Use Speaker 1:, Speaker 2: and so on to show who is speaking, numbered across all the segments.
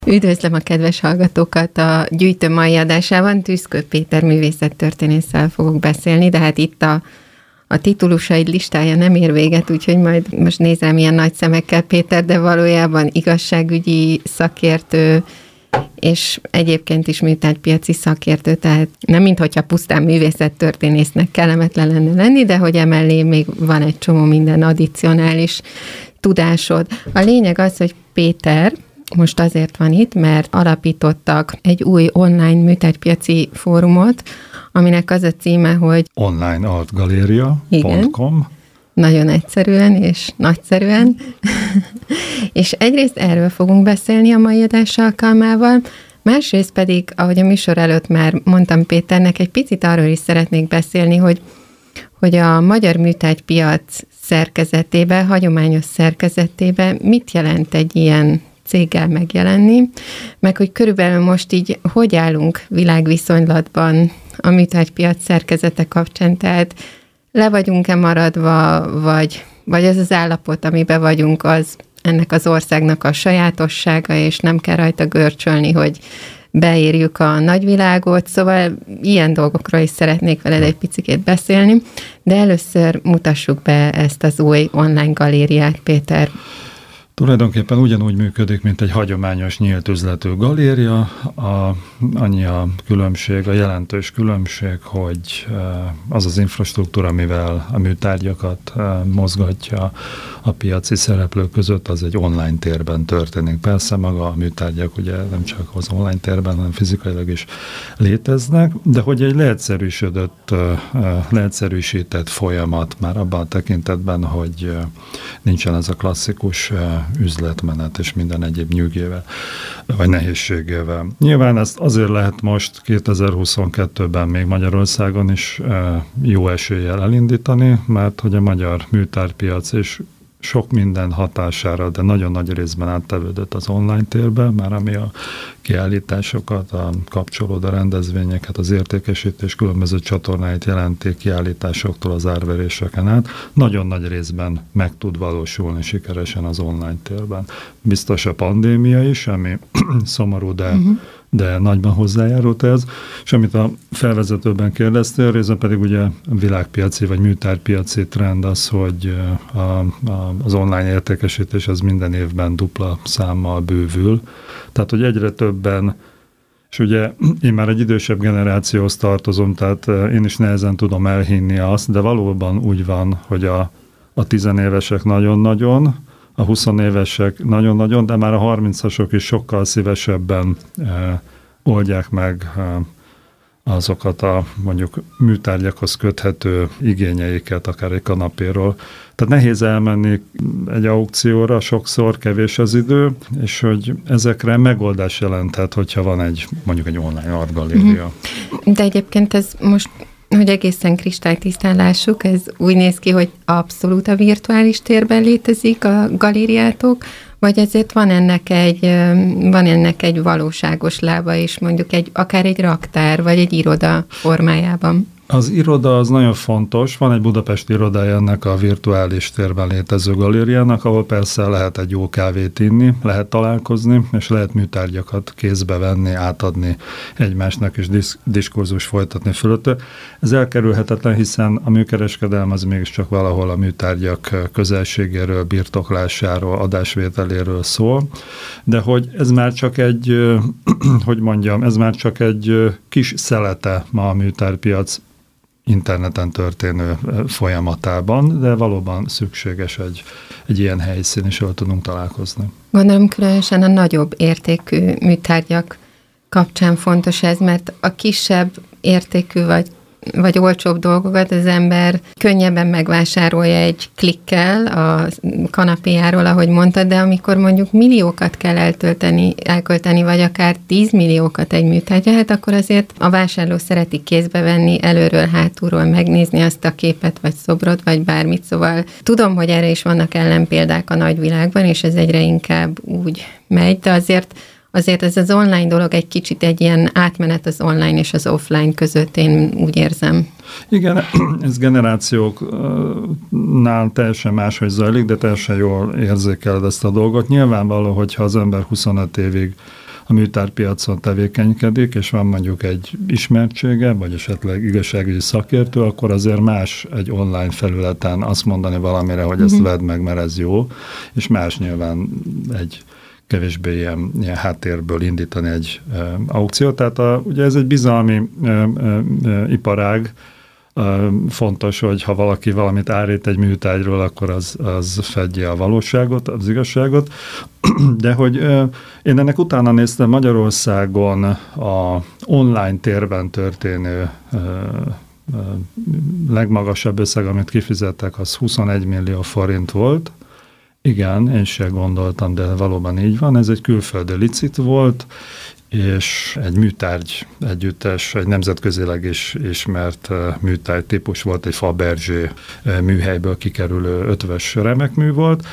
Speaker 1: Üdvözlöm a kedves hallgatókat a Gyűjtő mai adásában. Tűzkő Péter művészettörténésszel fogok beszélni, de hát itt a titulusaid listája nem ér véget, úgyhogy majd most nézem ilyen nagy szemekkel, Péter, de valójában igazságügyi szakértő, és egyébként is műtárgypiaci szakértő, tehát nem minthogyha pusztán művészettörténésznek kellemetlen lenne lenni, de hogy emellé még van egy csomó minden addicionális tudásod. A lényeg az, hogy Péter most azért van itt, mert alapítottak egy új online műtárgypiaci fórumot, aminek az a címe, hogy
Speaker 2: onlineartgaleria.com.
Speaker 1: Nagyon egyszerűen és nagyszerűen. És egyrészt erről fogunk beszélni a mai adás alkalmával, másrészt pedig, ahogy a műsor előtt már mondtam Péternek, egy picit arról is szeretnék beszélni, hogy a magyar műtárgypiac szerkezetében, hagyományos szerkezetében mit jelent egy ilyen céggel megjelenni, meg hogy körülbelül most így hogy állunk világviszonylatban a műtárgypiac szerkezete kapcsán, tehát le vagyunk-e maradva, vagy az az állapot, amiben vagyunk, az ennek az országnak a sajátossága, és nem kell rajta görcsölni, hogy beérjük a nagyvilágot, szóval ilyen dolgokról is szeretnék veled egy picikét beszélni, de először mutassuk be ezt az új online galériát, Péter.
Speaker 2: Tulajdonképpen ugyanúgy működik, mint egy hagyományos nyílt üzletű galéria. Annyi a különbség, a jelentős különbség, hogy az az infrastruktúra, amivel a műtárgyakat mozgatja a piaci szereplők között, az egy online térben történik. Persze maga a műtárgyak ugye nem csak az online térben, hanem fizikailag is léteznek, de hogy egy leegyszerűsített folyamat már abban a tekintetben, hogy nincsen ez a klasszikus üzletmenet és minden egyéb nyűgével, vagy nehézségével. Nyilván ezt azért lehet most 2022-ben még Magyarországon is jó eséllyel elindítani, mert hogy a magyar műtárgypiac és sok minden hatására, de nagyon nagy részben áttevődött az online térbe, már ami a kiállításokat, a kapcsolódó rendezvényeket, az értékesítés különböző csatornáit jelenti kiállításoktól az árveréseken át, nagyon nagy részben meg tud valósulni sikeresen az online térben. Biztos a pandémia is, ami szomorú, de nagyban hozzájárult ez, és amit a felvezetőben kérdeztél, részben pedig ugye világpiaci vagy műtárgypiaci trend az, hogy az online értékesítés az minden évben dupla számmal bővül. Tehát, hogy egyre többen, és ugye én már egy idősebb generációhoz tartozom, tehát én is nehezen tudom elhinni azt, de valóban úgy van, hogy a 10 évesek nagyon-nagyon, a 20 évesek nagyon-nagyon, de már a 30-asok is sokkal szívesebben oldják meg azokat a mondjuk műtárgyakhoz köthető igényeiket, akár egy kanapéról. Tehát nehéz elmenni egy aukcióra, sokszor kevés az idő, és hogy ezekre megoldás jelenthet, hogyha van mondjuk egy online artgaléria.
Speaker 1: De egyébként ez most, hogy egészen kristálytisztán lássuk, ez úgy néz ki, hogy abszolút a virtuális térben létezik a galériátok, vagy ezért van ennek egy valóságos lába is, mondjuk akár egy raktár, vagy egy iroda formájában?
Speaker 2: Az iroda az nagyon fontos, van egy budapesti irodája ennek a virtuális térben létező galériának, ahol persze lehet egy jó kávét inni, lehet találkozni, és lehet műtárgyakat kézbe venni, átadni egymásnak, és diskurzus folytatni fölött. Ez elkerülhetetlen, hiszen a műkereskedelem az mégiscsak valahol a műtárgyak közelségéről, birtoklásáról, adásvételéről szól, de hogy ez már csak egy kis szelete ma a műtárgypiac interneten történő folyamatában, de valóban szükséges egy ilyen helyszín, és jól tudunk találkozni.
Speaker 1: Gondolom különösen a nagyobb értékű műtárgyak kapcsán fontos ez, mert a kisebb értékű vagy olcsóbb dolgokat az ember könnyebben megvásárolja egy klikkel a kanapéjáról, ahogy mondtad, de amikor mondjuk milliókat kell elkölteni, vagy akár 10 milliókat egy műtárgyra, hát akkor azért a vásárló szereti kézbe venni, előről, hátulról megnézni azt a képet, vagy szobrot, vagy bármit, szóval tudom, hogy erre is vannak ellenpéldák a nagyvilágban, és ez egyre inkább úgy megy, de azért ez az online dolog egy kicsit egy ilyen átmenet az online és az offline között, én úgy érzem.
Speaker 2: Igen, ez generációknál teljesen máshogy zajlik, de teljesen jól érzékeled ezt a dolgot. Nyilvánvaló, hogyha az ember 25 évig a műtárpiacon tevékenykedik, és van mondjuk egy ismertsége, vagy esetleg igazságügyi szakértő, akkor azért más egy online felületen azt mondani valamire, hogy ezt vedd meg, mert ez jó, és más nyilván egy kevésbé ilyen háttérből indítani egy aukciót. Tehát ugye ez egy bizalmi iparág. Fontos, hogy ha valaki valamit állít egy műtárgyról, akkor az fedje a valóságot, az igazságot. De hogy én ennek utána néztem, Magyarországon a online térben történő legmagasabb összeg, amit kifizettek, az 21 millió forint volt. Igen, én sem gondoltam, de valóban így van. Ez egy külföldi licit volt, és egy műtárgy együttes, egy nemzetközileg is ismert műtárgy típus volt, egy Fabergé műhelyből kikerülő ötvös remekmű volt,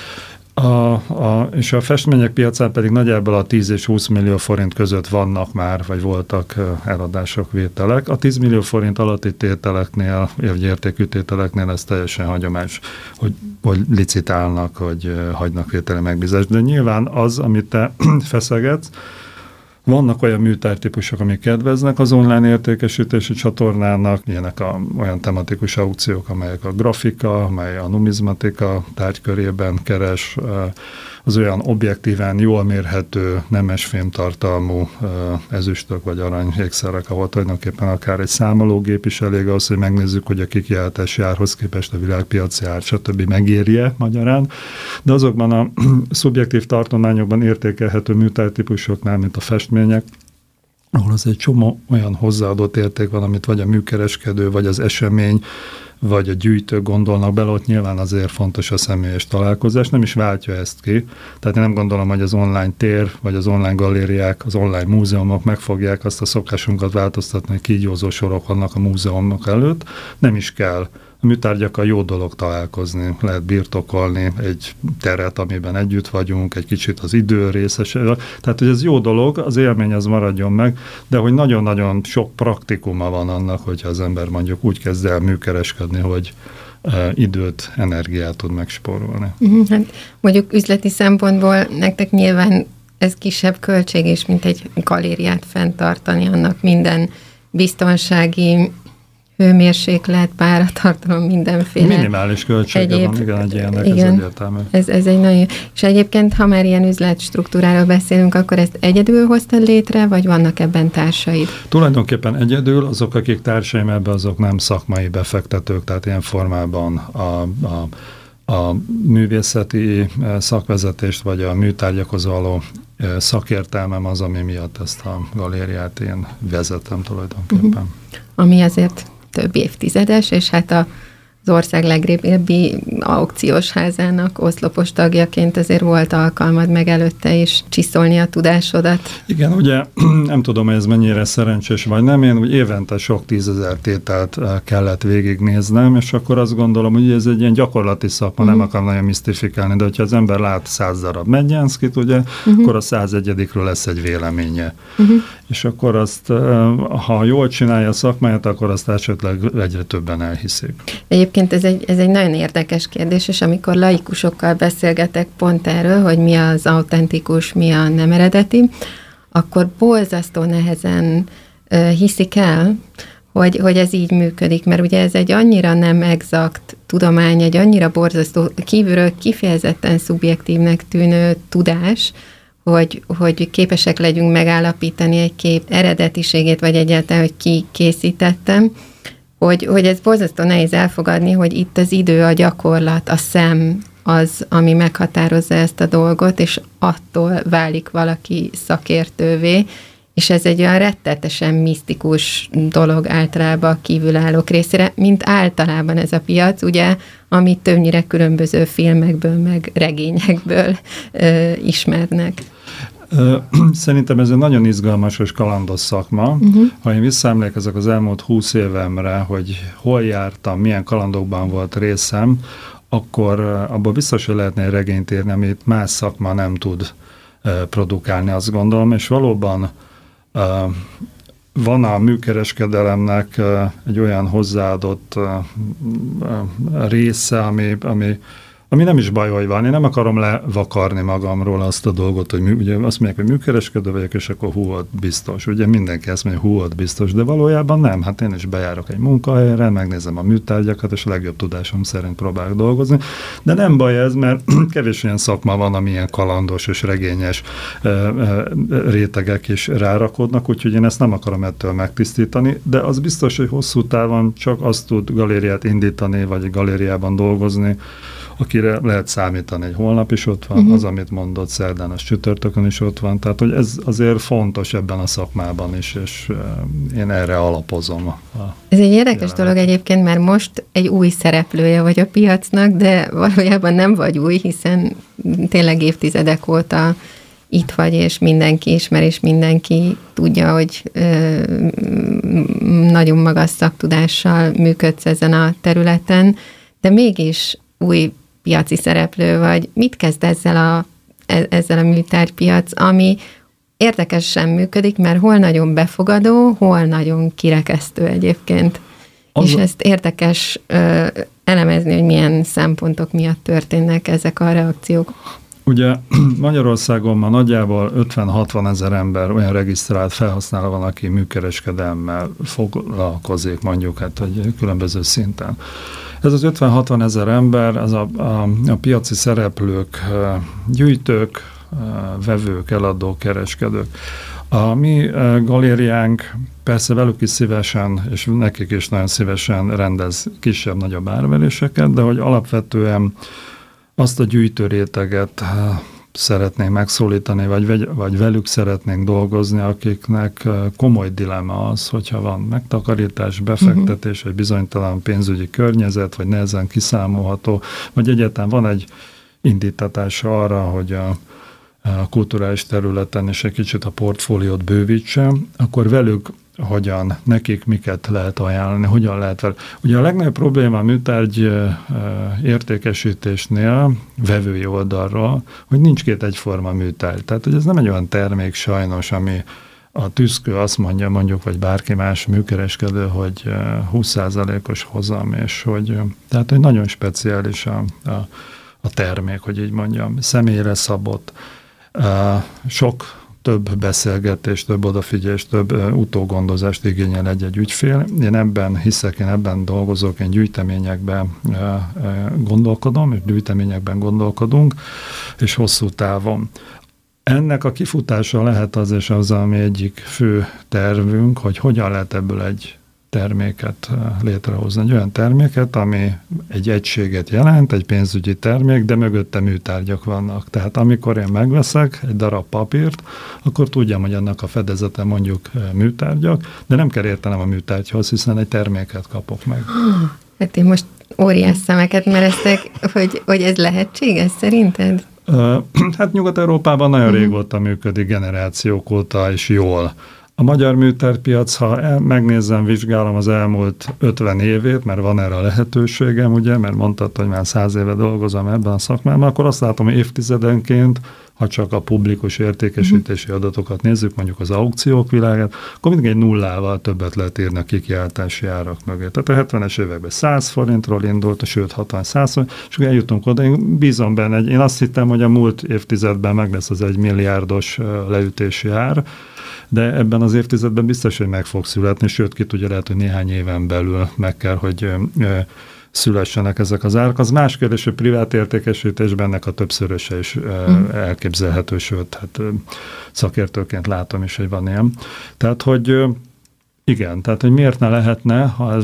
Speaker 2: és a festmények piacán pedig nagyjából a 10 és 20 millió forint között vannak már, vagy voltak eladások, vételek. A 10 millió forint alatti tételeknél, vagy értékű tételeknél ez teljesen hagyományos, hogy licitálnak, hogy hagynak vételi megbízást. De nyilván az, amit te feszegetsz, vannak olyan műtárgytípusok, amik kedveznek az online értékesítési csatornának, ilyenek olyan tematikus aukciók, amelyek a grafika, amely a numizmatika tárgykörében keres, az olyan objektíven jól mérhető, nemes fémtartalmú ezüstök vagy arany ékszerek, ahol tulajdonképpen akár egy számológép is elég ahhoz, hogy megnézzük, hogy a kikiáltási árhoz képest a világpiaci ár, stb. Megérje magyarán. De azokban a szubjektív tartományokban értékelhető műtárgytípusoknál, mint a festmények, ahol az egy csomó olyan hozzáadott érték van, amit vagy a műkereskedő, vagy az esemény, vagy a gyűjtők gondolnak bele, ott nyilván azért fontos a személyes találkozás, nem is váltja ezt ki. Tehát én nem gondolom, hogy az online tér, vagy az online galériák, az online múzeumok meg fogják azt a szokásunkat változtatni, hogy kígyózó sorok vannak a múzeumok előtt. Nem is kell. A műtárgyakkal jó dolog találkozni, lehet birtokolni egy teret, amiben együtt vagyunk, egy kicsit az idő részes. Tehát, hogy ez jó dolog, az élmény az maradjon meg, de hogy nagyon-nagyon sok praktikuma van annak, hogyha az ember mondjuk úgy kezd el műkereskedni, hogy időt, energiát tud megspórolni.
Speaker 1: Hát mondjuk üzleti szempontból nektek nyilván ez kisebb költség is, mint egy galériát fenntartani, annak minden biztonsági hőmérséklet, páratartalom, mindenféle.
Speaker 2: Minimális költsége van, igen, egy ilyennek,
Speaker 1: igen,
Speaker 2: ez egyértelmű.
Speaker 1: Ez egy nagyon... És egyébként, ha már ilyen üzletstruktúráról beszélünk, akkor ezt egyedül hoztad létre, vagy vannak ebben társaid?
Speaker 2: Tulajdonképpen egyedül, azok, akik társaim ebben, azok nem szakmai befektetők, tehát ilyen formában a művészeti szakvezetést, vagy a műtárgyakhoz való szakértelmem az, ami miatt ezt a galériát én vezetem tulajdonképpen. Ami
Speaker 1: azért több évtizedes, és hát az ország legrégebbi aukciós házának oszlopos tagjaként azért volt alkalmad meg előtte is csiszolni a tudásodat.
Speaker 2: Igen, ugye nem tudom, hogy ez mennyire szerencsés vagy nem, én úgy évente sok 10 000 tételt kellett végignéznem, és akkor azt gondolom, hogy ez egy ilyen gyakorlati szakma, nem akarom nagyon misztifikálni, de hogyha az ember lát 100 darab Mednyánszkit, ugye, akkor a 101-ről lesz egy véleménye. És akkor azt, ha jól csinálja a szakmáját, akkor azt esetleg egyre többen elhiszik.
Speaker 1: Egyébként ez egy nagyon érdekes kérdés, és amikor laikusokkal beszélgetek pont erről, hogy mi az autentikus, mi a nem eredeti, akkor borzasztó nehezen hiszik el, hogy ez így működik, mert ugye ez egy annyira nem exakt tudomány, egy annyira borzasztó, kívülről kifejezetten szubjektívnek tűnő tudás, hogy képesek legyünk megállapítani egy kép eredetiségét, vagy egyáltalán, hogy ki készítettem, hogy ez borzasztó nehéz elfogadni, hogy itt az idő, a gyakorlat, a szem az, ami meghatározza ezt a dolgot, és attól válik valaki szakértővé, és ez egy olyan rettetesen misztikus dolog általában a kívülállók részére, mint általában ez a piac, ugye, amit többnyire különböző filmekből, meg regényekből ismernek.
Speaker 2: Szerintem ez egy nagyon izgalmas és kalandos szakma. Ha én visszaemlékezek az elmúlt 20 évemre, hogy hol jártam, milyen kalandokban volt részem, akkor abból biztos, hogy lehetne egy regényt írni, amit más szakma nem tud produkálni, azt gondolom, és valóban van a műkereskedelemnek egy olyan hozzáadott része, ami ami nem is baj, hogy van. Én nem akarom levakarni magamról azt a dolgot, hogy ugye azt mondják, hogy műkereskedő vagyok, és akkor hú, biztos. Ugye mindenki ezt mondja, hú, biztos, de valójában nem. Hát én is bejárok egy munkahelyre, megnézem a műtárgyakat, és a legjobb tudásom szerint próbálok dolgozni. De nem baj ez, mert kevés olyan szakma van, ami ilyen kalandos és regényes rétegek is rárakodnak, úgyhogy én ezt nem akarom ettől megtisztítani, de az biztos, hogy hosszú távon csak azt tud galériát indítani, vagy egy galériában dolgozni, akire lehet számítani, hogy holnap is ott van, az, amit mondott, szerdán, az csütörtökön is ott van, tehát hogy ez azért fontos ebben a szakmában is, és én erre alapozom.
Speaker 1: Ez egy érdekes dolog egyébként, mert most egy új szereplője vagy a piacnak, de valójában nem vagy új, hiszen tényleg évtizedek óta itt vagy, és mindenki ismer, és mindenki tudja, hogy nagyon magas szaktudással működsz ezen a területen, de mégis új piaci szereplő vagy. Mit kezd ezzel a műtárgypiac, ami érdekesen működik, mert hol nagyon befogadó, hol nagyon kirekesztő egyébként. És ezt érdekes elemezni, hogy milyen szempontok miatt történnek ezek a reakciók.
Speaker 2: Ugye Magyarországon ma nagyjából 50-60 ezer ember olyan regisztrált felhasználó van, aki műkereskedelemmel foglalkozik, mondjuk, hát, hogy különböző szinten. Ez az 50-60 ezer ember, az a piaci szereplők, gyűjtők, vevők, eladók, kereskedők. A mi galériánk persze velük is szívesen, és nekik is nagyon szívesen rendez kisebb-nagyobb árveréseket, de hogy alapvetően azt a gyűjtő réteget szeretnénk megszólítani, vagy velük szeretnénk dolgozni, akiknek komoly dilemma az, hogyha van megtakarítás, befektetés, vagy bizonytalan pénzügyi környezet, vagy nehezen kiszámolható, vagy egyáltalán van egy indítatása arra, hogy a kulturális területen is egy kicsit a portfóliót bővítse, akkor velük nekik miket lehet ajánlani, hogyan lehet fel. Ugye a legnagyobb probléma a műtárgy értékesítésnél, vevői oldalról, hogy nincs két egyforma műtárgy. Tehát, hogy ez nem egy olyan termék sajnos, ami a tüzkő azt mondja, mondjuk, vagy bárki más műkereskedő, hogy 20%-os hozam, és hogy nagyon speciális a termék, hogy így mondjam, személyre szabott, sok több beszélgetés, több odafigyelés, több utógondozást igényel egy ügyfél. Én ebben hiszek, én ebben dolgozok, én gyűjteményekben gondolkodom, és gyűjteményekben gondolkodunk, és hosszú távon. Ennek a kifutása lehet az, és az, ami egyik fő tervünk, hogy hogyan lehet ebből egy terméket létrehozni. Egy olyan terméket, ami egy egységet jelent, egy pénzügyi termék, de mögötte műtárgyak vannak. Tehát amikor én megveszek egy darab papírt, akkor tudjam, hogy annak a fedezete mondjuk műtárgyak, de nem kell értenem a műtárgyhoz, hiszen egy terméket kapok meg.
Speaker 1: Hát én most óriás szemeket mereztek, hogy ez lehetséges szerinted?
Speaker 2: Hát Nyugat-Európában nagyon régóta működik, generációk óta, és jól. A magyar műtárgypiac, ha megnézem, vizsgálom az elmúlt 50 évét, mert van erre a lehetőségem, ugye, mert mondtad, hogy már 100 éve dolgozom ebben a szakmában, akkor azt látom, hogy évtizedenként, ha csak a publikus értékesítési adatokat nézzük, mondjuk az aukciók világát, akkor mindig egy nullával többet lehet írni a kikiáltási árak mögé. Tehát a 70-es években 100 forintról indult, sőt 60-100 forint, és akkor eljutunk oda, én bízom benne, én azt hittem, hogy a múlt évtizedben meg lesz az 1 milliárdos leütési ár, de ebben az évtizedben biztos, hogy meg fog születni, sőt, ki tudja, lehet, hogy néhány éven belül meg kell, hogy szülessenek ezek az árak. Az más kérdés, hogy privát értékesítésben ennek a többszöröse is elképzelhető, sőt, hát szakértőként látom is, hogy van ilyen. Tehát, hogy igen, tehát, hogy miért ne lehetne,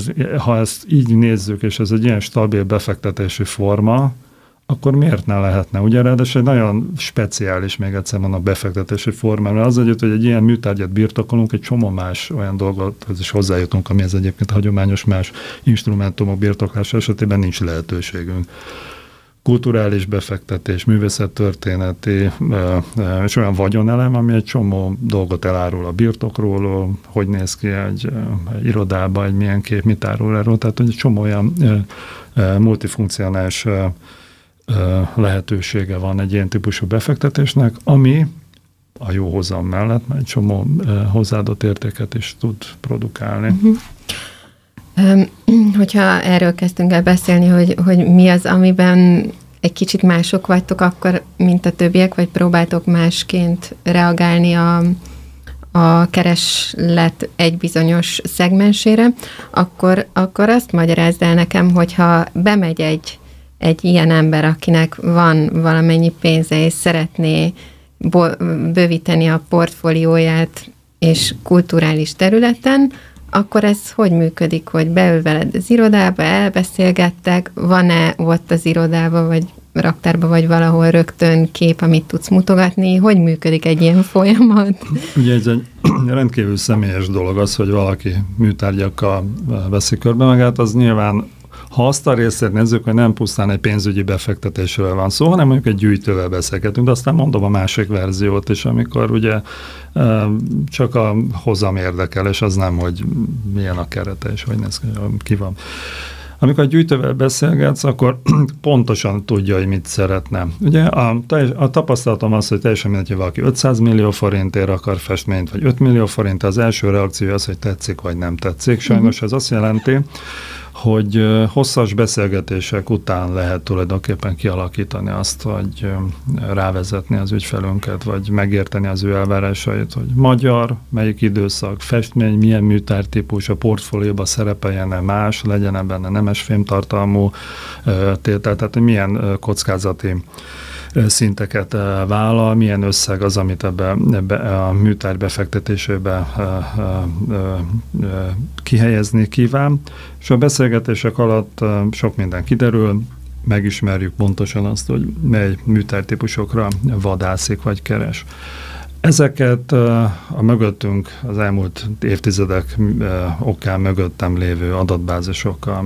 Speaker 2: ha ezt így nézzük, és ez egy ilyen stabil befektetési forma, akkor miért ne lehetne? Ugye ráadásul egy nagyon speciális, még egyszer mondom, befektetési forma, mert az együtt, hogy egy ilyen műtárgyat birtokolunk, egy csomó más olyan dolgothoz is hozzájutunk, amihez egyébként a hagyományos más instrumentumok birtoklása esetében nincs lehetőségünk. Kulturális befektetés, művészettörténeti, és olyan vagyonelem, ami egy csomó dolgot elárul a birtokról, hogy néz ki egy irodába, egy milyen kép, mit árul erről, tehát egy csomó olyan multifunkcionális lehetősége van egy ilyen típusú befektetésnek, ami a jó hozam mellett egy csomó hozzáadott értéket is tud produkálni.
Speaker 1: Hogyha erről kezdtünk el beszélni, hogy mi az, amiben egy kicsit mások vagytok akkor, mint a többiek, vagy próbáltok másként reagálni a kereslet egy bizonyos szegmensére, akkor azt magyarázd el nekem, hogyha bemegy egy ilyen ember, akinek van valamennyi pénze, és szeretné bővíteni a portfólióját és kulturális területen, akkor ez hogy működik, hogy beül veled az irodába, elbeszélgettek, van-e ott az irodába, vagy raktárba, vagy valahol rögtön kép, amit tudsz mutogatni? Hogy működik egy ilyen folyamat?
Speaker 2: Ugye ez egy rendkívül személyes dolog az, hogy valaki műtárgyakkal veszi körbe magát, az nyilván, ha azt a részét nézzük, hogy nem pusztán egy pénzügyi befektetésről van szó, hanem mondjuk egy gyűjtővel beszélgetünk, de aztán mondom a másik verziót is, amikor ugye csak a hozam érdekel, és az nem, hogy milyen a kerete, és hogy néz ki van. Amikor a gyűjtővel beszélgetsz, akkor pontosan tudja, hogy mit szeretne. Ugye a tapasztalatom az, hogy teljesen mindegy, hogy valaki 500 millió forintért akar festményt, vagy 5 millió forint, az első reakció az, hogy tetszik, vagy nem tetszik. Sajnos ez azt jelenti, hogy hosszas beszélgetések után lehet tulajdonképpen kialakítani azt, vagy rávezetni az ügyfelünket, vagy megérteni az ő elvárásait, hogy magyar, melyik időszak, festmény, milyen műtártípus, a portfólióban szerepeljen-e más, legyen-e benne nemes fémtartalmú tétel, tehát milyen kockázati szinteket vállal, milyen összeg az, amit ebbe a műtárgy befektetésébe kihelyezni kíván. És a beszélgetések alatt sok minden kiderül, megismerjük pontosan azt, hogy mely műtárgytípusokra vadászik vagy keres. Ezeket a mögöttünk az elmúlt évtizedek okán mögöttem lévő adatbázisokkal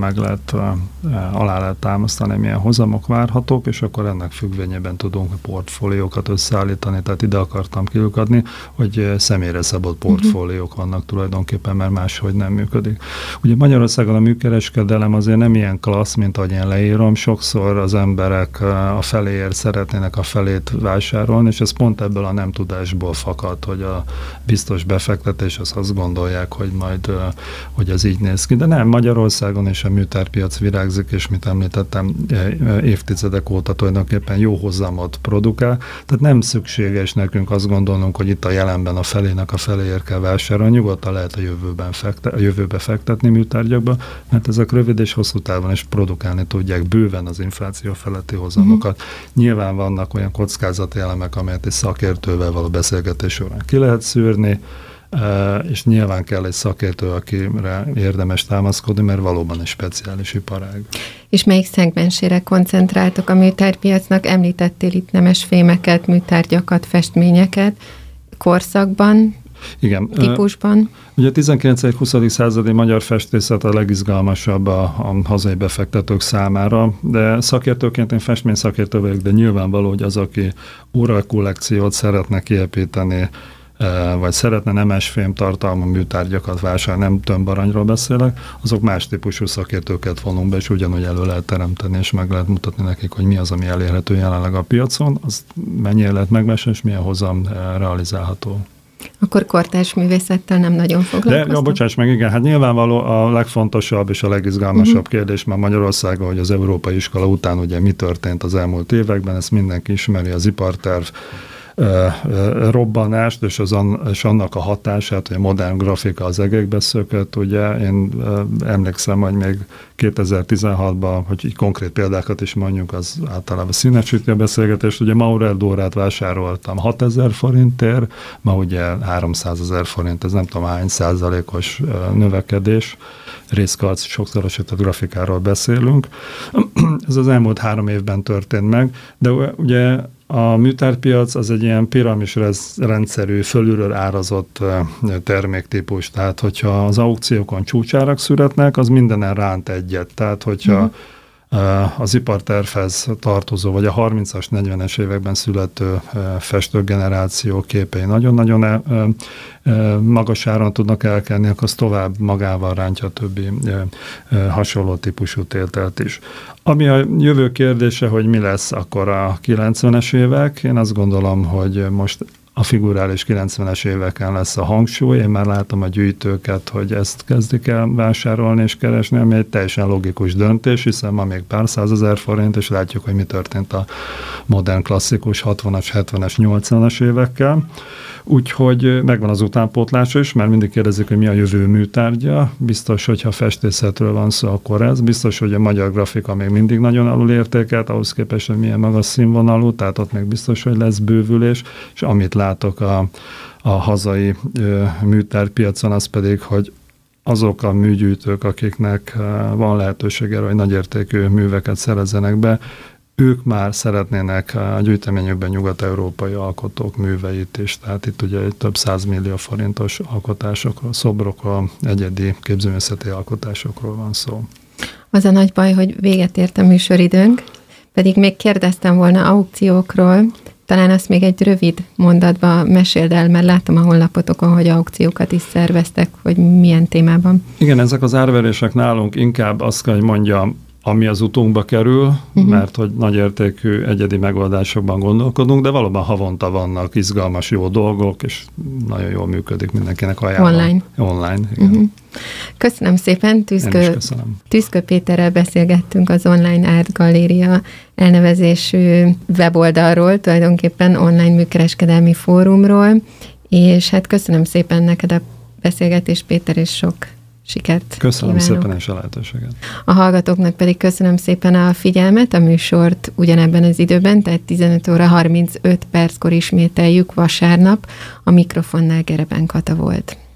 Speaker 2: alá lehet támasztani, milyen hozamok várhatók, és akkor ennek függvényében tudunk portfóliókat összeállítani, tehát ide akartam kiukadni, hogy személyre szabott portfóliók vannak tulajdonképpen, mert máshogy nem működik. Ugye Magyarországon a műkereskedelem azért nem ilyen klassz, mint ahogy én leírom, sokszor az emberek a feléért szeretnének a felét vásárolni, és ez pont ebből a nem tudásból fakad, hogy a biztos befektetés, azt gondolják, hogy majd, hogy ez így néz ki. De nem, Magyarországon is a műtárpiac virágzik, és mit említettem, évtizedek óta tulajdonképpen jó hozamot produkál, tehát nem szükséges nekünk azt gondolnunk, hogy itt a jelenben a feléért kell vásárolni, nyugodtan lehet a jövőbe fektetni műtárgyakba, mert ezek rövid és hosszú távon is produkálni tudják bőven az infláció feletti hozamokat. Nyilván vannak olyan kockázati elemek, amelyet egy szakértővel való beszélgetés során ki lehet szűrni, és nyilván kell egy szakértő, akire érdemes támaszkodni, mert valóban egy speciális iparág.
Speaker 1: És melyik szegmensére koncentráltok a műtárgypiacnak? Említettél itt nemes fémeket, műtárgyakat, festményeket, korszakban,
Speaker 2: igen,
Speaker 1: típusban?
Speaker 2: Ugye a 19.-20. századi magyar festészet a legizgalmasabb a hazai befektetők számára, de szakértőként én festményszakértő vagyok, de nyilvánvaló, hogy az, aki kollekciót szeretne kiépíteni, vagy szeretne nemes fémtartalmú műtárgyakat vásárolni, nem tömbaranyról beszélek, azok más típusú szakértőket vonunk be, és ugyanúgy elő lehet teremteni, és meg lehet mutatni nekik, hogy mi az, ami elérhető jelenleg a piacon, az mennyire lehet megvásárolni, és milyen hozam realizálható.
Speaker 1: Akkor kortárs művészettel nem nagyon foglalkoztam.
Speaker 2: De, bocsáss meg, igen, hát nyilvánvaló a legfontosabb és a legizgalmasabb kérdés már Magyarországon, hogy az európai iskola után ugye mi történt az elmúlt években, ezt mindenki ismeri, az iparterv robbanást, és annak a hatását, hogy a modern grafika az egekbe szökött. Ugye én emlékszem, hogy még 2016-ban, hogy így konkrét példákat is mondjuk, az általában színesíti a beszélgetést. Ugye Maurer Dórát vásároltam 6000 forintért, ma ugye 300 000 forint, ez nem tudom hány százalékos növekedés, részkarc, sokszorosított grafikáról beszélünk. Ez az elmúlt 3 évben történt meg, de ugye a műtárgypiac az egy ilyen piramis rendszerű, fölülről árazott terméktípus, tehát hogyha az aukciókon csúcsárak születnek, az mindenen ránt egyet. Tehát hogyha az ipartervhez tartozó, vagy a 30-as, 40-es években születő festőgeneráció képei nagyon-nagyon magas áron tudnak elkelni, akkor az tovább magával rántja a többi hasonló típusú tételt is. Ami a jövő kérdése, hogy mi lesz akkor a 90-es évek, én azt gondolom, hogy most a figurális 90-es éveken lesz a hangsúly. Én már látom a gyűjtőket, hogy ezt kezdik el vásárolni és keresni, ami egy teljesen logikus döntés, hiszen ma még pár 100 000 forint, és látjuk, hogy mi történt a modern klasszikus 60-as, 70-es, 80-as évekkel. Úgyhogy megvan az utánpótlás is, mert mindig kérdezik, hogy mi a jövő műtárgya. Biztos, hogyha festészetről van szó, akkor ez. Biztos, hogy a magyar grafika még mindig nagyon alulértékelt, ahhoz képest, hogy milyen magas színvonalú, tehát ott még biztos, hogy lesz bővülés, és amit látok a hazai műtárgypiacon, az pedig, hogy azok a műgyűjtők, akiknek van lehetősége, hogy nagyértékű műveket szerezzenek be, ők már szeretnének a gyűjteményükben nyugat-európai alkotók műveit is, tehát itt ugye több 100 millió forintos alkotásokról, szobrokról, egyedi képzőművészeti alkotásokról van szó.
Speaker 1: Az a nagy baj, hogy véget ért a műsoridőnk, pedig még kérdeztem volna aukciókról, talán azt még egy rövid mondatba meséld el, mert látom a honlapotokon, hogy aukciókat is szerveztek, hogy milyen témában.
Speaker 2: Igen, ezek az árverések nálunk inkább azt kell, hogy mondjam, ami az utunkba kerül, mert hogy nagyértékű egyedi megoldásokban gondolkodunk, de valóban havonta vannak izgalmas, jó dolgok, és nagyon jól működik, mindenkinek ajánlom. Online, igen.
Speaker 1: Köszönöm szépen, Tüzkö Péterrel beszélgettünk az Online Art Galéria elnevezésű weboldalról, tulajdonképpen online műkereskedelmi fórumról, és hát köszönöm szépen neked a beszélgetést, Péter, és sok sikert
Speaker 2: Köszönöm
Speaker 1: kívánok.
Speaker 2: szépen és a lehetőséget.
Speaker 1: A hallgatóknak pedig köszönöm szépen a figyelmet, a műsort ugyanebben az időben, tehát 15 óra 35 perckor ismételjük vasárnap, a mikrofonnál Gereben Kata volt.